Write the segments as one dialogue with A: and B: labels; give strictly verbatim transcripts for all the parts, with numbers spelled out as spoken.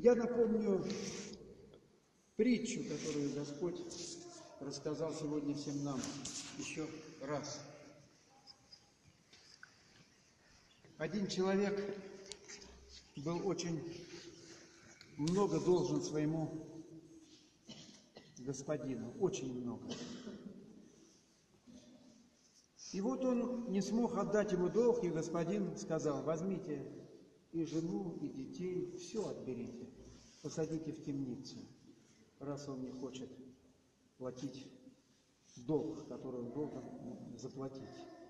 A: Я напомню притчу, которую Господь рассказал сегодня всем нам еще раз. Один человек был очень много должен своему господину, очень много. И вот он не смог отдать ему долг, и господин сказал: возьмите и жену, и детей, все отберите, посадите в темницу, раз он не хочет платить долг, который он должен заплатить.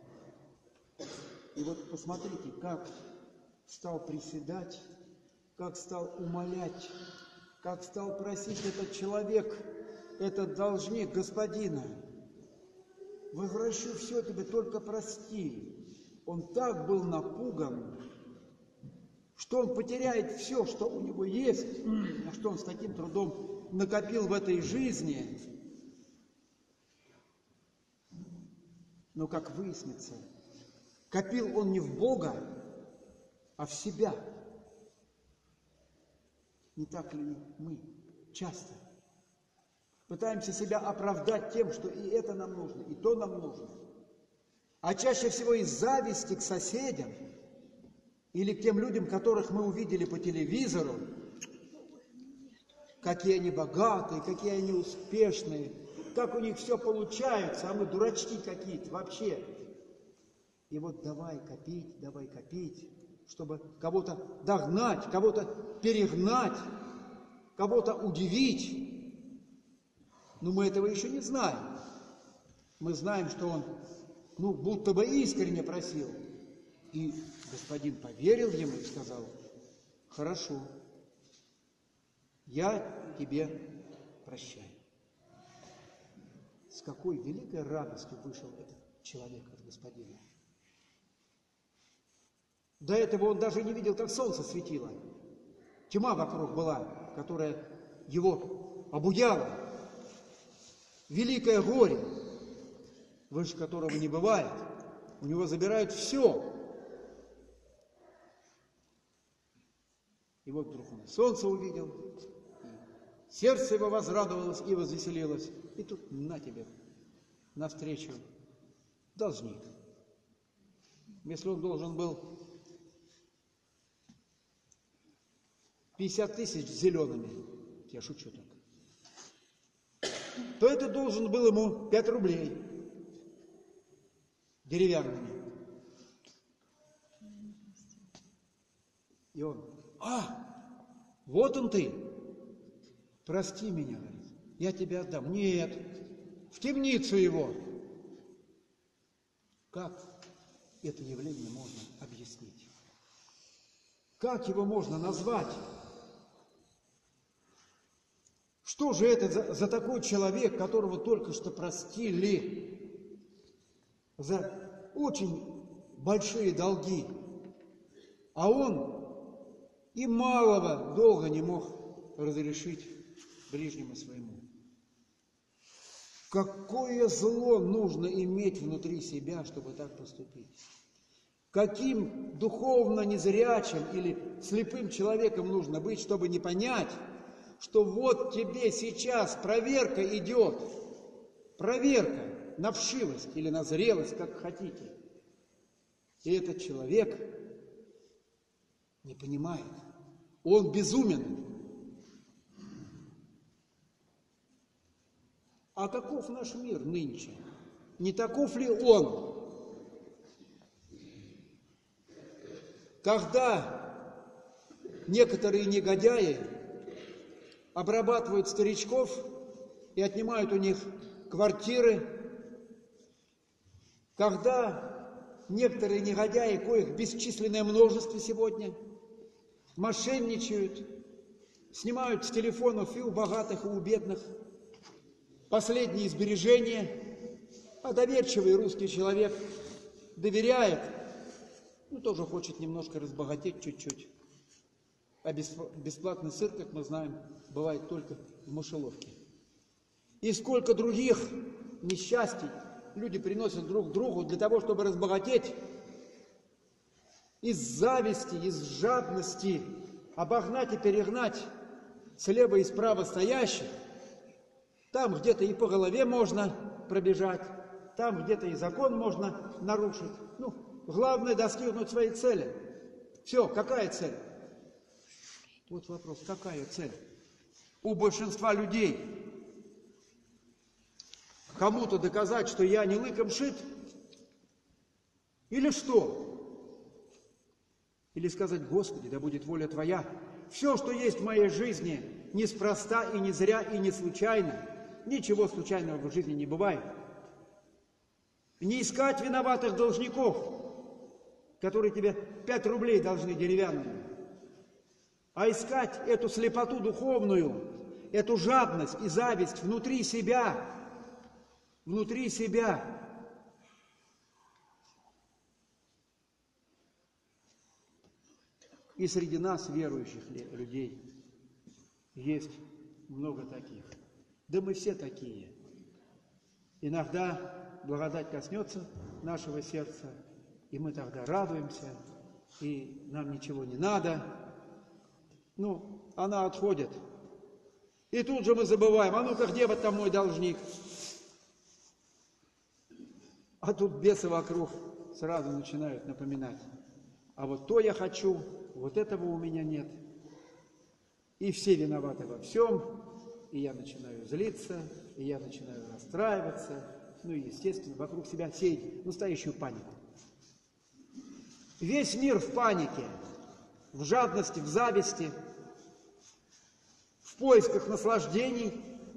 A: И вот посмотрите, как стал приседать, как стал умолять, как стал просить этот человек, этот должник господина: возвращу все тебе, только прости. Он так был напуган, что он потеряет все, что у него есть, а что он с таким трудом накопил в этой жизни. Но, как выяснится, копил он не в Бога, а в себя. Не так ли мы часто пытаемся себя оправдать тем, что и это нам нужно, и то нам нужно, а чаще всего из зависти к соседям или к тем людям, которых мы увидели по телевизору, какие они богатые, какие они успешные, как у них все получается, а мы дурачки какие-то вообще. И вот давай копить, давай копить, чтобы кого-то догнать, кого-то перегнать, кого-то удивить. Но мы этого еще не знаем. Мы знаем, что он, ну, будто бы искренне просил. И господин поверил ему и сказал: хорошо, я тебе прощаю. С какой великой радостью вышел этот человек от господина. До этого он даже не видел, как солнце светило. Тьма вокруг была, которая его обуяла. Великое горе, выше которого не бывает. У него забирают все. И вот вдруг он солнце увидел, и сердце его возрадовалось и возвеселилось. И тут на тебе, навстречу должник. Если он должен был пятьдесят тысяч зелеными, я шучу так, то это должен был ему пять рублей деревянными. И он: а, вот он ты, прости меня, говорит, я тебе отдам. Нет, в темницу его. Как это явление можно объяснить? Как его можно назвать? Что же это за, за такой человек, которого только что простили за очень большие долги, а он и малого долга не мог разрешить ближнему своему? Какое зло нужно иметь внутри себя, чтобы так поступить? Каким духовно незрячим или слепым человеком нужно быть, чтобы не понять, что вот тебе сейчас проверка идет, проверка на вшивость или на зрелость, как хотите. И этот человек не понимает, он безумен. А каков наш мир нынче? Не таков ли он? Когда некоторые негодяи обрабатывают старичков и отнимают у них квартиры, когда некоторые негодяи, коих бесчисленное множество сегодня, мошенничают, снимают с телефонов и у богатых, и у бедных последние сбережения, а доверчивый русский человек доверяет, ну, тоже хочет немножко разбогатеть чуть-чуть. А бесплатный сыр, как мы знаем, бывает только в мышеловке. И сколько других несчастий люди приносят друг другу для того, чтобы разбогатеть. Из зависти, из жадности, обогнать и перегнать слева и справа стоящих, там где-то и по голове можно пробежать, там где-то и закон можно нарушить. Ну, главное достигнуть своей цели. Все, какая цель? Вот вопрос, какая цель? У большинства людей кому-то доказать, что я не лыком шит? Или что? Или сказать: Господи, да будет воля Твоя. Все, что есть в моей жизни, неспроста и не зря и не случайно. Ничего случайного в жизни не бывает. Не искать виноватых должников, которые тебе пять рублей должны деревянными, а искать эту слепоту духовную, эту жадность и зависть внутри себя, внутри себя. И среди нас, верующих людей, есть много таких. Да мы все такие. Иногда благодать коснется нашего сердца, и мы тогда радуемся, и нам ничего не надо. Ну, она отходит. И тут же мы забываем: а ну-ка, где вот там мой должник? А тут бесы вокруг сразу начинают напоминать: а вот то я хочу, вот этого у меня нет. И все виноваты во всем, и я начинаю злиться, и я начинаю расстраиваться, ну и, естественно, вокруг себя сеять настоящую панику. Весь мир в панике, в жадности, в зависти, в поисках наслаждений.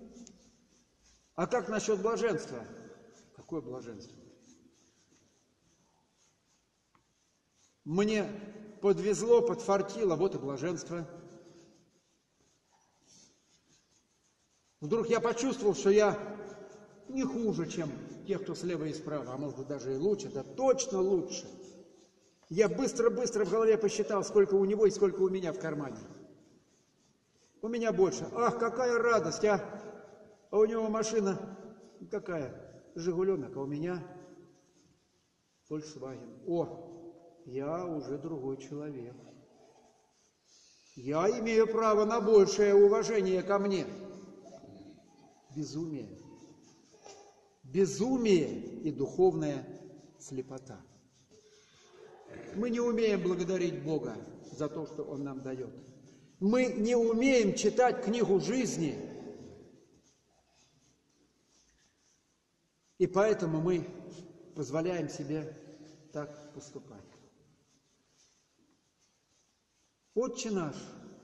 A: А как насчет блаженства? Какое блаженство? Мне подвезло, подфартило, вот и блаженство. Вдруг я почувствовал, что я не хуже, чем те, кто слева и справа, а может быть даже и лучше, да точно лучше. Я быстро-быстро в голове посчитал, сколько у него и сколько у меня в кармане. У меня больше. Ах, какая радость, а! А у него машина какая? Жигуленок, а у меня Volkswagen. О, я уже другой человек. Я имею право на большее уважение ко мне. Безумие. Безумие и духовная слепота. Мы не умеем благодарить Бога за то, что Он нам дает. Мы не умеем читать книгу жизни. И поэтому мы позволяем себе так поступать. Отче наш,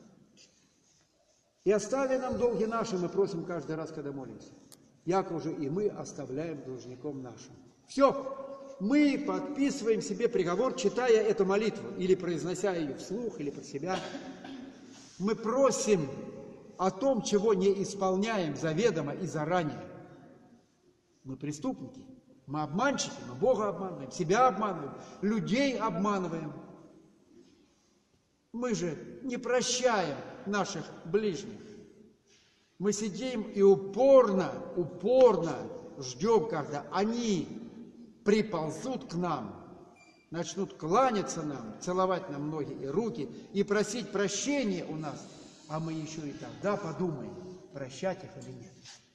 A: и остави нам долги наши, мы просим каждый раз, когда молимся. Яко же и мы оставляем должником нашим. Все, мы подписываем себе приговор, читая эту молитву, или произнося ее вслух, или про себя. Мы просим о том, чего не исполняем заведомо и заранее. Мы преступники, мы обманщики, мы Бога обманываем, себя обманываем, людей обманываем. Мы же не прощаем наших ближних. Мы сидим и упорно, упорно ждем, когда они приползут к нам, начнут кланяться нам, целовать нам ноги и руки и просить прощения у нас, а мы еще и тогда подумаем, прощать их или нет.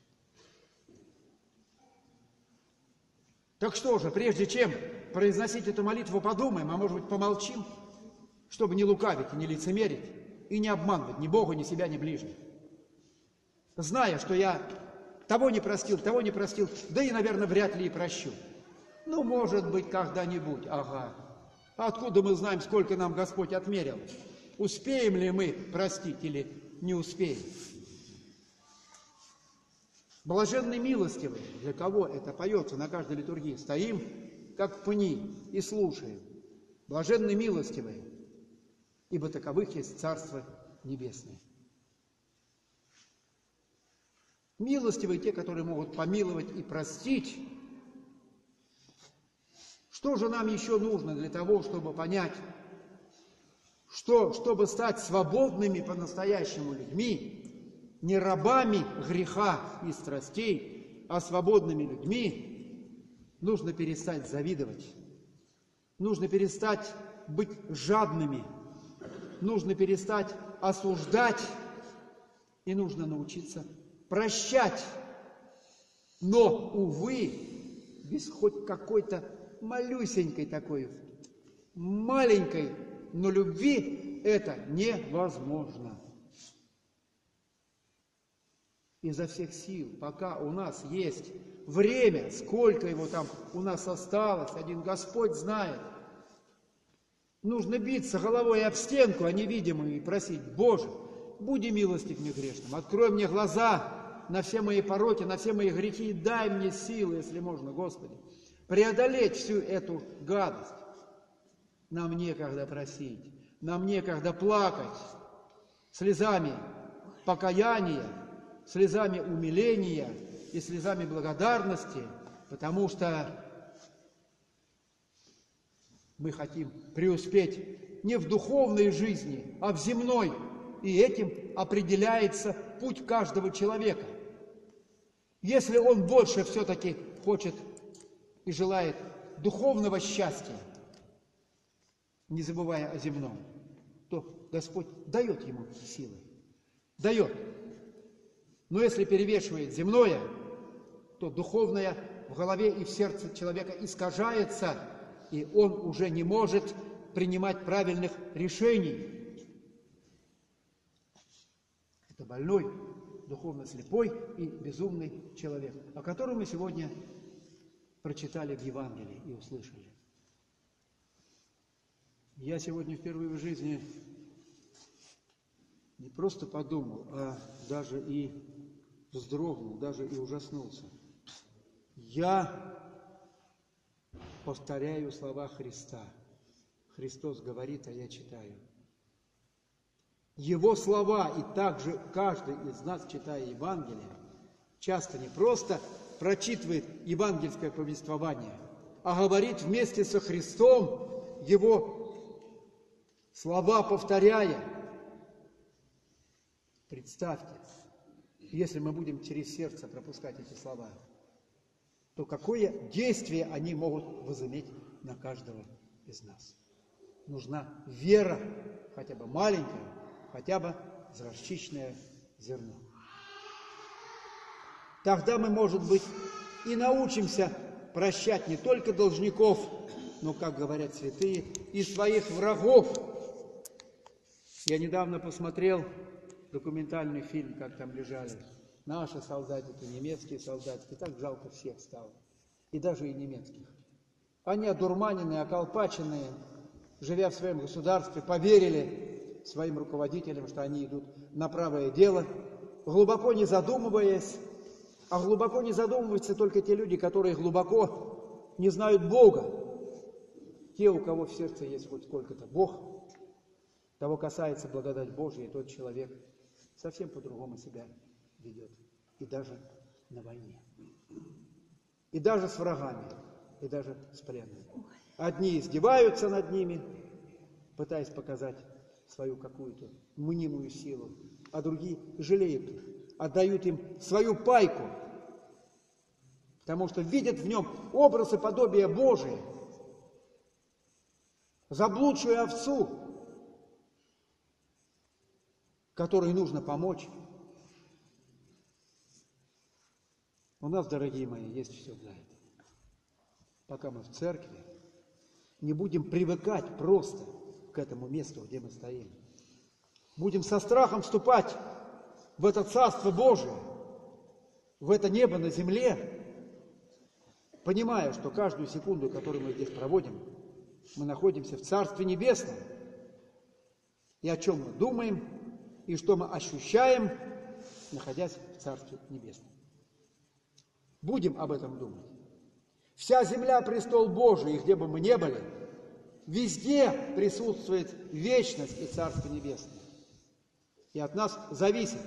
A: Так что же, прежде чем произносить эту молитву, подумаем, а может быть помолчим, чтобы не лукавить и не лицемерить, и не обманывать ни Бога, ни себя, ни ближних. Зная, что я того не простил, того не простил, да и, наверное, вряд ли и прощу. Ну, может быть, когда-нибудь, ага. А откуда мы знаем, сколько нам Господь отмерил? Успеем ли мы простить или не успеем? Блаженный милостивый, для кого это поется на каждой литургии? Стоим, как пни, и слушаем. Блаженный милостивый, ибо таковых есть Царство Небесное. Милостивые те, которые могут помиловать и простить. Что же нам еще нужно для того, чтобы понять, что, чтобы стать свободными по-настоящему людьми, не рабами греха и страстей, а свободными людьми, нужно перестать завидовать, нужно перестать быть жадными, нужно перестать осуждать И нужно научиться прощать. Но, увы, без хоть какой-то малюсенькой такой, маленькой, но любви это невозможно. Изо всех сил, пока у нас есть время, сколько его там у нас осталось, один Господь знает. Нужно биться головой об стенку, а невидимую, и просить: Боже, буди милостив мне грешным, открой мне глаза на все мои пороки, на все мои грехи, и дай мне силы, если можно, Господи, преодолеть всю эту гадость. Нам некогда просить, нам некогда плакать слезами покаяния, слезами умиления и слезами благодарности, потому что мы хотим преуспеть не в духовной жизни, а в земной. И этим определяется путь каждого человека. Если он больше все-таки хочет и желает духовного счастья, не забывая о земном, то Господь дает ему силы. Дает. Но если перевешивает земное, то духовное в голове и в сердце человека искажается, и он уже не может принимать правильных решений. Это больной, духовно слепой и безумный человек, о котором мы сегодня прочитали в Евангелии и услышали. Я сегодня впервые в жизни не просто подумал, а даже и вздрогнул, даже и ужаснулся. Я повторяю слова Христа. Христос говорит, а я читаю. Его слова, и также каждый из нас, читая Евангелие, часто не просто прочитывает евангельское повествование, а говорит вместе со Христом Его слова, повторяя. Представьте, если мы будем через сердце пропускать эти слова, то какое действие они могут возыметь на каждого из нас. Нужна вера, хотя бы маленькая, хотя бы горчичное зерно. Тогда мы, может быть, и научимся прощать не только должников, но, как говорят святые, и своих врагов. Я недавно посмотрел документальный фильм, как там лежали наши солдатики, немецкие солдатики. Так жалко всех стало. И даже и немецких. Они одурманенные, околпаченные, живя в своем государстве, поверили своим руководителям, что они идут на правое дело, глубоко не задумываясь. А глубоко не задумываются только те люди, которые глубоко не знают Бога. Те, у кого в сердце есть хоть сколько-то Бог, того касается благодать Божья, и тот человек совсем по-другому себя ведет. И даже на войне. И даже с врагами, и даже с пленными. Одни издеваются над ними, пытаясь показать свою какую-то мнимую силу, а другие жалеют их, отдают им свою пайку, потому что видят в нем образ и подобие Божие, заблудшую овцу, которой нужно помочь. У нас, дорогие мои, есть все для этого. Пока мы в церкви не будем привыкать просто к этому месту, где мы стоим. Будем со страхом вступать в это Царство Божие, в это небо на земле, понимая, что каждую секунду, которую мы здесь проводим, мы находимся в Царстве Небесном. И о чем мы думаем, и что мы ощущаем, находясь в Царстве Небесном. Будем об этом думать. Вся земля – престол Божий, и где бы мы ни были, везде присутствует вечность и Царство Небесное. И от нас зависит,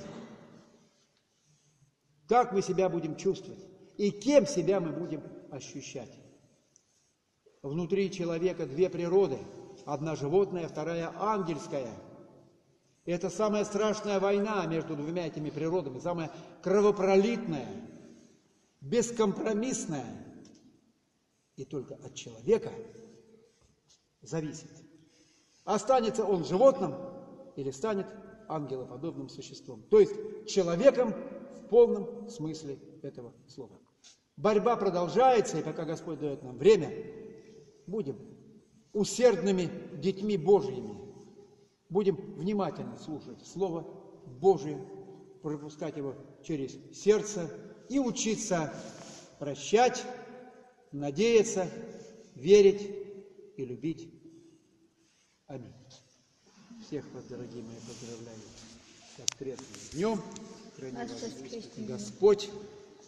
A: как мы себя будем чувствовать и кем себя мы будем ощущать. Внутри человека две природы. Одна животная, вторая ангельская. И это самая страшная война между двумя этими природами, самая кровопролитная, бескомпромиссная. И только от человека зависит, останется он животным или станет ангелоподобным существом. То есть человеком в полном смысле этого слова. Борьба продолжается, и пока Господь дает нам время, будем усердными детьми Божьими. Будем внимательно слушать Слово Божие, пропускать его через сердце и учиться прощать, надеяться, верить и любить. Аминь. Всех вас, дорогие мои, поздравляю с воскресным днем. Храни вас Господь.